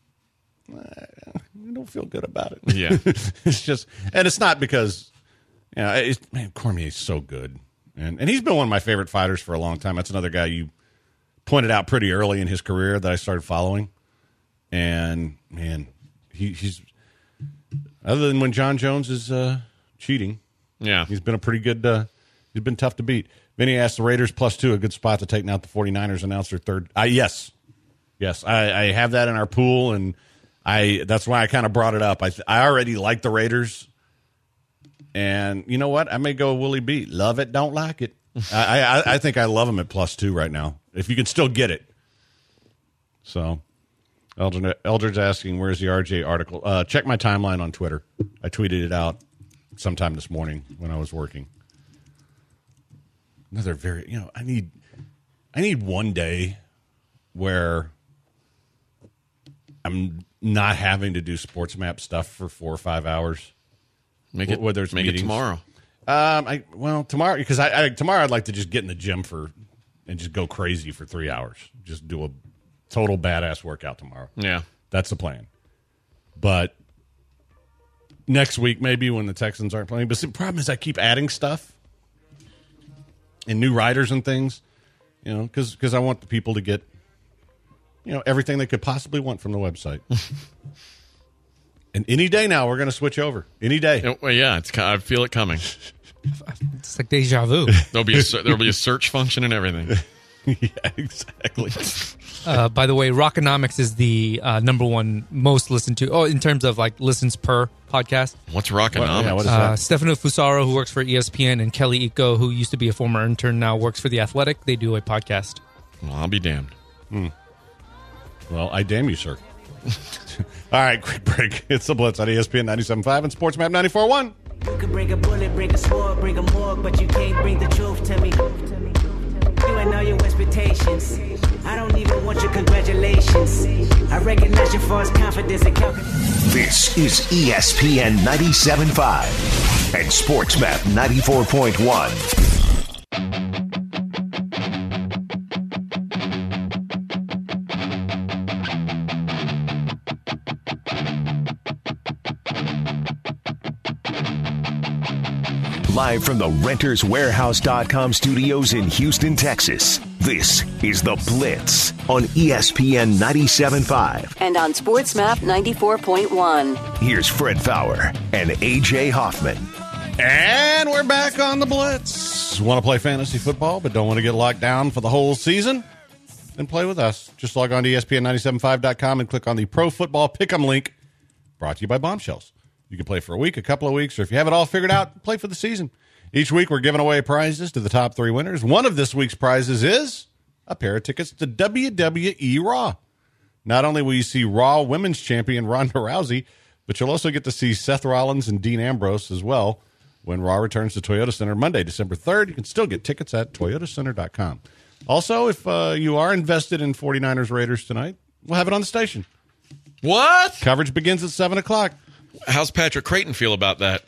S2: I don't feel good about it.
S6: Yeah.
S2: It's just, and it's not because, you know, it's, man, Cormier's so good. And and he's been one of my favorite fighters for a long time. That's another guy you pointed out pretty early in his career that I started following. And, man, he, he's, other than when John Jones is uh, cheating,
S6: yeah.
S2: he's been a pretty good, uh, he's been tough to beat. Vinny asked the Raiders plus two, a good spot to take out the 49ers, announced their third. Uh, yes. Yes, I, I have that in our pool, and I that's why I kind of brought it up. I I already like the Raiders, and you know what? I may go Willie B. Love it, don't like it. I, I I think I love him at plus two right now, if you can still get it. So, Eldred, Eldred's asking, where's the R J article? Uh, check my timeline on Twitter. I tweeted it out sometime this morning when I was working. Another very, you know, I need, I need one day where I'm not having to do sports map stuff for four or five hours.
S6: Make it,
S2: whether it's
S6: make
S2: meetings.
S6: it tomorrow.
S2: Um, I well tomorrow because I, I tomorrow I'd like to just get in the gym for and just go crazy for three hours. Just do a total badass workout tomorrow.
S6: Yeah.
S2: That's the plan. But next week maybe when the Texans aren't playing. But the problem is I keep adding stuff and new riders and things. You know, because because I want the people to get, you know, everything they could possibly want from the website. And any day now, we're going to switch over. Any day.
S6: Yeah, well, yeah, it's. I feel it coming.
S7: It's like deja vu.
S6: There'll be a, there'll be a search function and everything.
S2: Yeah, exactly.
S7: Uh, by the way, Rockonomics is the uh, number one most listened to. Oh, in terms of like listens per podcast.
S6: What's Rockonomics?
S2: Yeah, what is
S7: Uh,
S2: that?
S7: Stefano Fusaro, who works for E S P N, and Kelly Iko, who used to be a former intern, now works for The Athletic. They do a podcast.
S6: Well, I'll be damned.
S2: Well, I damn you, sir. All right, quick break. It's the Blitz on E S P N ninety-seven point five and Sports Map ninety-four point one.
S8: You can bring a bullet, bring a sword, bring a morgue, but you can't bring the truth to me. You and all your expectations. I don't even want your congratulations. I recognize your false confidence and calculation.
S4: This is E S P N ninety-seven point five and Sports Map ninety-four point one. Live from the Renters Warehouse dot com studios in Houston, Texas, this is The Blitz on E S P N ninety-seven point five.
S5: And on Sports Map ninety-four point one.
S4: Here's Fred Fowler and A J Hoffman.
S2: And we're back on the Blitz. Want to play fantasy football but don't want to get locked down for the whole season? Then play with us. Just log on to E S P N ninety-seven point five dot com and click on the Pro Football Pick'em link, brought to you by Bombshells. You can play for a week, a couple of weeks, or if you have it all figured out, play for the season. Each week, we're giving away prizes to the top three winners. One of this week's prizes is a pair of tickets to W W E Raw. Not only will you see Raw Women's Champion Ronda Rousey, but you'll also get to see Seth Rollins and Dean Ambrose as well when Raw returns to Toyota Center Monday, December third. You can still get tickets at toyota center dot com. Also, if uh, you are invested in 49ers Raiders tonight, we'll have it on the station.
S6: What?
S2: Coverage begins at seven o'clock.
S6: How's Patrick Creighton feel about that?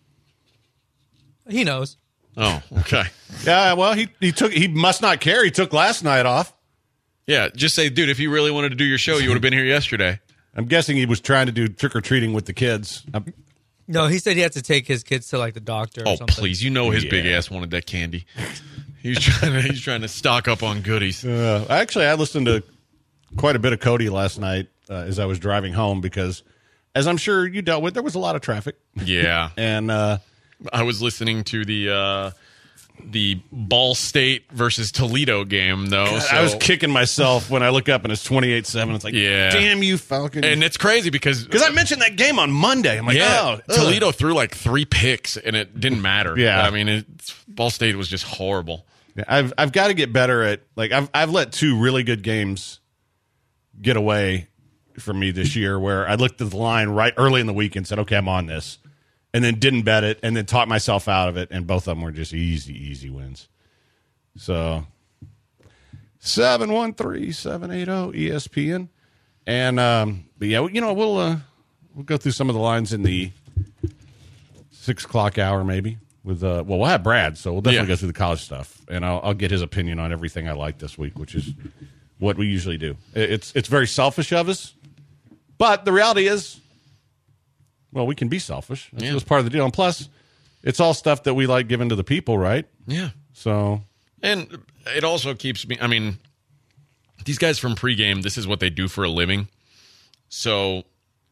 S7: He knows.
S6: Oh, okay.
S2: Yeah, well, he, he took he must not care. He took last night off.
S6: Yeah, just say, dude, if you really wanted to do your show, you would have been here yesterday.
S2: I'm guessing he was trying to do trick-or-treating with the kids. I'm,
S7: No, he said he had to take his kids to like the doctor or
S6: Oh,
S7: something.
S6: please. You know his
S2: Yeah.
S6: big ass wanted that candy. He's trying to, he's trying to stock up on goodies.
S2: uh, actually, I listened to quite a bit of Cody last night uh, as I was driving home because, as I'm sure you dealt with, there was a lot of traffic.
S6: Yeah.
S2: And uh,
S6: I was listening to the uh, the Ball State versus Toledo game, though. So,
S2: I was kicking myself when I look up and it's twenty-eight seven. It's like,
S6: Yeah.
S2: damn you, Falcons.
S6: and it's crazy because
S2: Because I mentioned that game on Monday. I'm like,
S6: yeah,
S2: oh,
S6: Toledo
S2: ugh.
S6: threw like three picks and it didn't matter.
S2: Yeah.
S6: I mean, it's, Ball State was just horrible.
S2: Yeah, I've I've got to get better at like I've I've let two really good games get away from me this year where I looked at the line right early in the week and said, okay, I'm on this, and then didn't bet it and then talked myself out of it, and both of them were just easy, easy wins. So seven one three, seven eight zero E S P N. And um but yeah, you know, we'll uh we'll go through some of the lines in the six o'clock hour maybe. With uh, well, we'll have Brad, so we'll definitely
S6: Yeah.
S2: go through the college stuff, and I'll, I'll get his opinion on everything I like this week, which is what we usually do. It- It's it's very selfish of us, but the reality is, well, we can be selfish. That's
S6: Yeah.
S2: just part of the deal. And plus, it's all stuff that we like giving to the people, right?
S6: Yeah.
S2: So
S6: And it also keeps me, I mean, these guys from pregame, this is what they do for a living. So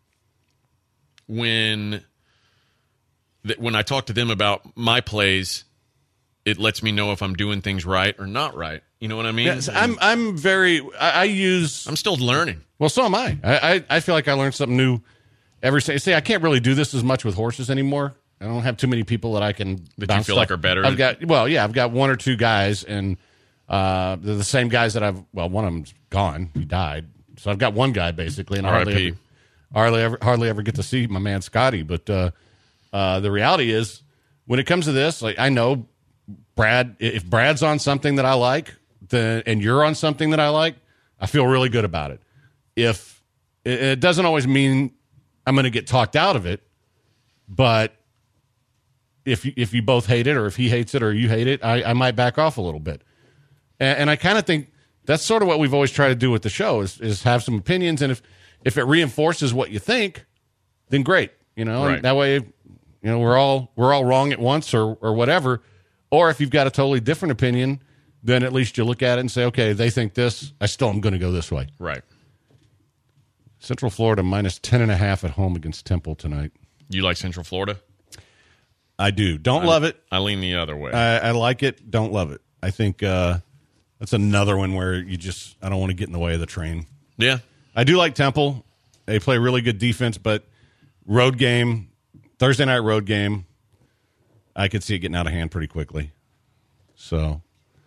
S6: when th- when I talk to them about my plays, it lets me know if I'm doing things right or not right. You know what I mean?
S2: yes, I'm I'm very I, I use
S6: I'm still learning.
S2: well, so am I. I I I feel like I learn something new every say. See, I can't really do this as much with horses anymore. I don't have too many people that I can
S6: That you
S2: bounce
S6: feel
S2: stuff.
S6: like are better
S2: I've
S6: at-
S2: got well, yeah, I've got one or two guys, and uh, they're the same guys that I've. Well, one of them's gone; he died. So I've got one guy basically, and I hardly
S6: R I P
S2: ever, hardly ever hardly ever get to see my man Scotty. But uh, uh, the reality is, when it comes to this, like I know Brad. If Brad's on something that I like, then and you're on something that I like, I feel really good about it. If it, it doesn't always mean I'm going to get talked out of it, but if you, if you both hate it, or if he hates it, or you hate it, I, I might back off a little bit. And, and I kind of think that's sort of what we've always tried to do with the show is, is have some opinions, and if if it reinforces what you think, then great, you know.
S6: Right.
S2: And that way, you know, we're all we're all wrong at once, or or whatever. Or if you've got a totally different opinion, then at least you look at it and say, okay, they think this, I still am going to go this way.
S6: Right.
S2: Central Florida minus ten and a half at home against Temple tonight.
S6: You like Central Florida?
S2: I do. Don't love it.
S6: I lean the other way.
S2: I, I like it. Don't love it. I think uh, That's another one where you just I don't want to get in the way of the train.
S6: Yeah.
S2: I do like Temple. They play really good defense, but road game, Thursday night road game, I could see it getting out of hand pretty quickly. So,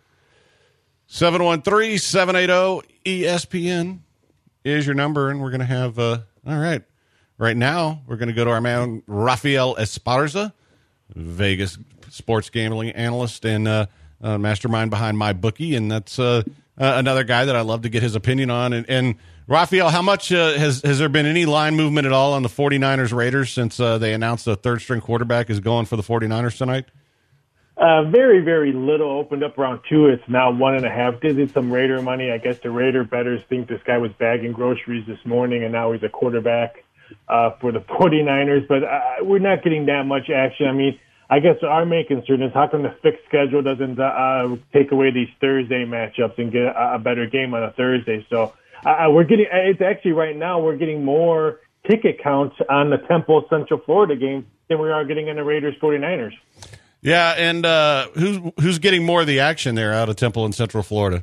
S2: seven one three, seven eight zero, E S P N is your number, and we're going to have, uh, all right, right now we're going to go to our man Rafael Esparza, Vegas sports gambling analyst and uh, uh, mastermind behind MyBookie, and that's uh, uh, another guy that I love to get his opinion on. And, and Rafael, how much uh, has has there been any line movement at all on the 49ers Raiders since uh, they announced the third string quarterback is going for the 49ers tonight?
S9: Uh, very, very little. Opened up around two. It's now one and a half. Did it some Raider money. I guess the Raider bettors think this guy was bagging groceries this morning, and now he's a quarterback uh, for the 49ers. But uh, we're not getting that much action. I mean, I guess our main concern is how come the fixed schedule doesn't uh, take away these Thursday matchups and get a, a better game on a Thursday. So uh, we're getting. It's actually right now we're getting more ticket counts on the Temple Central Florida game than we are getting in the Raiders 49ers.
S2: Yeah, and uh, who's who's getting more of the action there out of Temple in Central Florida?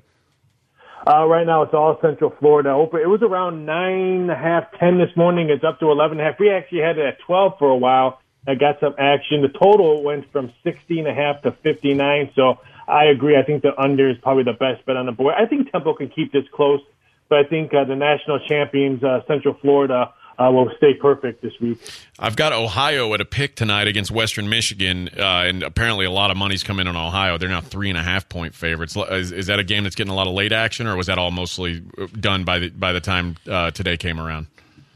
S9: Uh, right now, it's all Central Florida. Open. It was around nine and a half, ten this morning. It's up to eleven and a half. We actually had it at twelve for a while. I got some action. The total went from sixty and a half to fifty-nine. So I agree. I think the under is probably the best bet on the board. I think Temple can keep this close, but I think uh, the national champions, uh, Central Florida, Uh, will stay perfect this week.
S6: I've got Ohio at a pick tonight against Western Michigan, uh, and apparently a lot of money's come in on Ohio. They're now three and a half point favorites. Is, is that a game that's getting a lot of late action, or was that all mostly done by the by the time uh, today came around?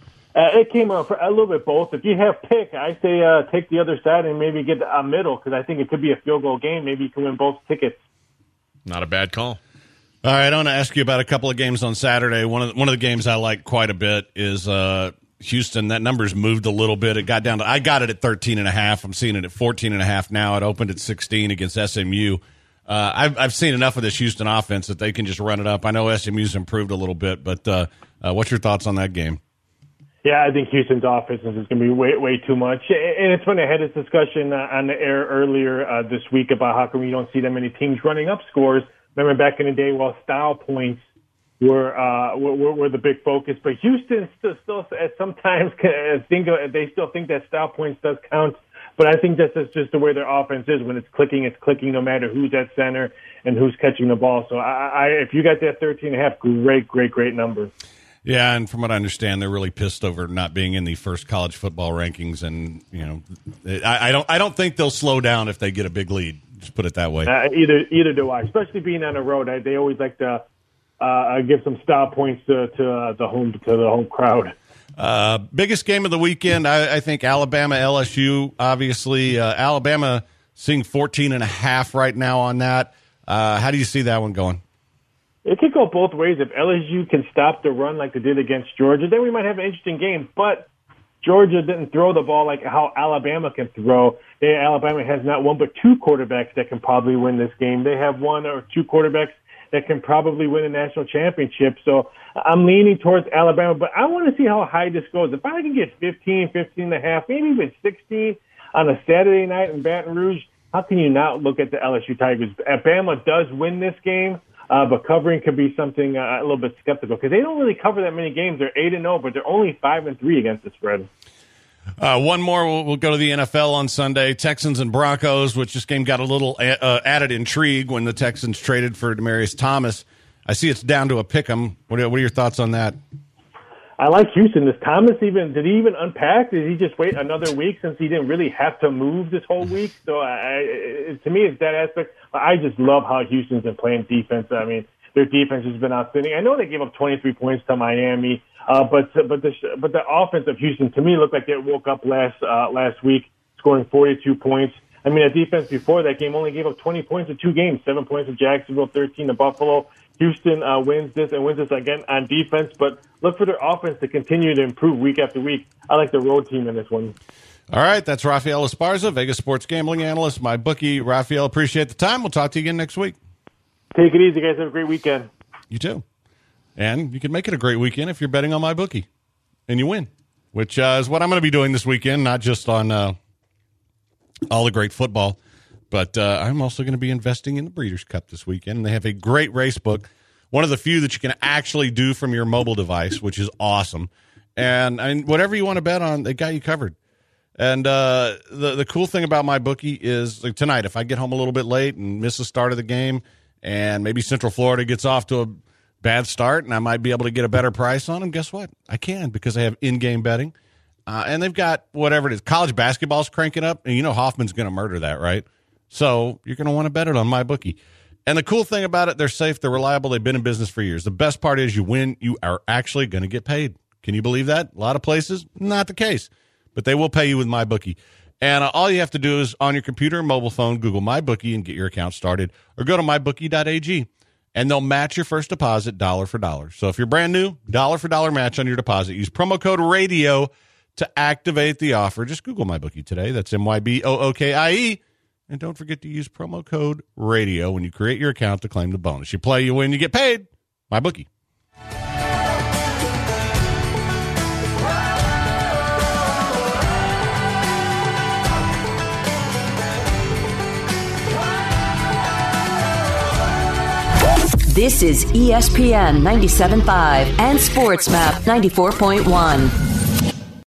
S9: Uh, it came around for a little bit both. If you have pick, I say uh, take the other side and maybe get a middle because I think it could be a field goal game. Maybe you can win both tickets.
S6: Not a bad call.
S2: All right, I want to ask you about a couple of games on Saturday. One of the, one of the games I like quite a bit is uh, Houston. That number's moved a little bit. It got down to I got it at thirteen and a half. I'm seeing it at fourteen and a half now. It opened at sixteen against S M U. Uh, I've I've seen enough of this Houston offense that they can just run it up. I know S M U's improved a little bit, but uh, uh, what's your thoughts on that game?
S9: Yeah, I think Houston's offense is going to be way way too much. And it's funny, I had this discussion uh, on the air earlier uh, this week about how come you don't see that many teams running up scores. Remember back in the day, while style points were uh, were, were the big focus, but Houston still, still sometimes think they still think that style points does count. But I think that's just the way their offense is. When it's clicking, it's clicking no matter who's at center and who's catching the ball. So I, I if you got that thirteen and a half, great, great, great number.
S2: Yeah, and from what I understand, they're really pissed over not being in the first college football rankings, and you know, I, I don't, I don't think they'll slow down if they get a big lead. Just put it that way.
S9: Uh, either, either do I. Especially being on the road, I, they always like to uh, give some style points to, to uh, the home to the home crowd.
S2: Uh, biggest game of the weekend, I, I think Alabama L S U. Obviously, uh, Alabama seeing fourteen and a half right now on that. Uh, how do you see that one going?
S9: It could go both ways. If L S U can stop the run like they did against Georgia, then we might have an interesting game. But Georgia didn't throw the ball like how Alabama can throw. They, Alabama has not one but two quarterbacks that can probably win this game. They have one or two quarterbacks that can probably win a national championship. So I'm leaning towards Alabama, but I want to see how high this goes. If I can get fifteen, fifteen and a half, maybe even sixteen on a Saturday night in Baton Rouge, how can you not look at the L S U Tigers? Alabama does win this game. Uh, but covering could be something uh, a little bit skeptical because they don't really cover that many games. They're eight and zero, but they're only five and three against the spread.
S2: Uh, one more, we'll, we'll go to the N F L on Sunday. Texans and Broncos, which this game got a little uh, added intrigue when the Texans traded for Demaryius Thomas. I see it's down to a pick 'em. What are, what are your thoughts on that?
S9: I like Houston. Does Thomas even did he even unpack? Did he just wait another week since he didn't really have to move this whole week? So I, it, to me, it's that aspect. I just love how Houston's been playing defense. I mean, their defense has been outstanding. I know they gave up twenty-three points to Miami, uh, but but the but the offense of Houston to me looked like it woke up last uh, last week, scoring forty-two points. I mean, the defense before that game only gave up twenty points in two games, seven points to Jacksonville, thirteen to Buffalo. Houston uh, wins this and wins this again on defense, but look for their offense to continue to improve week after week. I like the road team in this one.
S2: All right, that's Rafael Esparza, Vegas sports gambling analyst, MyBookie. Rafael, appreciate the time. We'll talk to you again next week.
S9: Take it easy, guys. Have a great weekend.
S2: You too. And you can make it a great weekend if you're betting on MyBookie and you win, which uh, is what I'm going to be doing this weekend, not just on uh, all the great football, But uh, I'm also going to be investing in the Breeders' Cup this weekend. And they have a great race book, one of the few that you can actually do from your mobile device, which is awesome. And I mean, whatever you want to bet on, they got you covered. And uh, the the cool thing about MyBookie is like tonight, if I get home a little bit late and miss the start of the game, and maybe Central Florida gets off to a bad start, and I might be able to get a better price on them, guess what? I can, because they have in-game betting. Uh, and they've got whatever it is. College basketball's cranking up, and you know Hoffman's going to murder that, right? So you're going to want to bet it on MyBookie. And the cool thing about it, they're safe, they're reliable, they've been in business for years. The best part is you win, you are actually going to get paid. Can you believe that? A lot of places, not the case. But they will pay you with MyBookie. And uh, all you have to do is on your computer or mobile phone, Google MyBookie and get your account started. Or go to my bookie dot a g, and they'll match your first deposit dollar for dollar. So if you're brand new, dollar for dollar match on your deposit. Use promo code RADIO to activate the offer. Just Google MyBookie today. That's M Y B O O K I E. And don't forget to use promo code RADIO when you create your account to claim the bonus. You play, you win, you get paid. MyBookie.
S5: This is E S P N ninety-seven point five and SportsMap ninety-four point one.